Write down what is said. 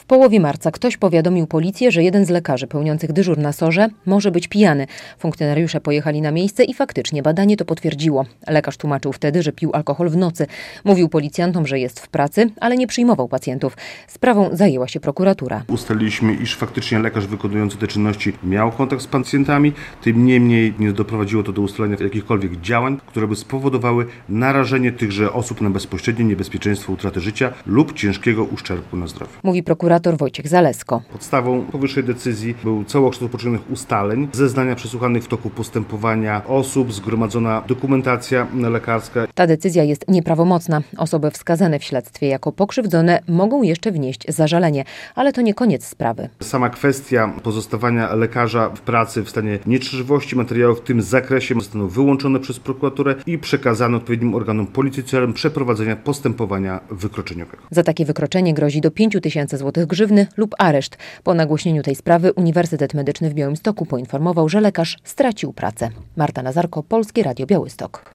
W połowie marca ktoś powiadomił policję, że jeden z lekarzy pełniących dyżur na SOR-ze może być pijany. Funkcjonariusze pojechali na miejsce i faktycznie badanie to potwierdziło. Lekarz tłumaczył wtedy, że pił alkohol w nocy. Mówił policjantom, że jest w pracy, ale nie przyjmował pacjentów. Sprawą zajęła się prokuratura. Ustaliliśmy, iż faktycznie lekarz wykonujący te czynności miał kontakt z pacjentami, tym niemniej nie doprowadziło to do ustalenia jakichkolwiek działań, które by spowodowały narażenie tychże osób na bezpośrednie niebezpieczeństwo utraty życia lub ciężkiego uszczerbku na zdrowiu. Mówi prokurator Wojciech Zalesko. Podstawą powyższej decyzji był całokształt poczynionych ustaleń, zeznania przesłuchanych w toku postępowania osób, zgromadzona dokumentacja lekarska. Ta decyzja jest nieprawomocna. Osoby wskazane w śledztwie jako pokrzywdzone mogą jeszcze wnieść zażalenie, ale to nie koniec sprawy. Sama kwestia pozostawania lekarza w pracy w stanie nietrzeźwości, materiały w tym zakresie zostaną wyłączone przez prokuraturę i przekazane odpowiednim organom policji celem przeprowadzenia postępowania wykroczeniowego. Za takie wykroczenie grozi do 5 000 złotych grzywny lub areszt. Po nagłośnieniu tej sprawy Uniwersytet Medyczny w Białymstoku poinformował, że lekarz stracił pracę. Marta Nazarko, Polskie Radio Białystok.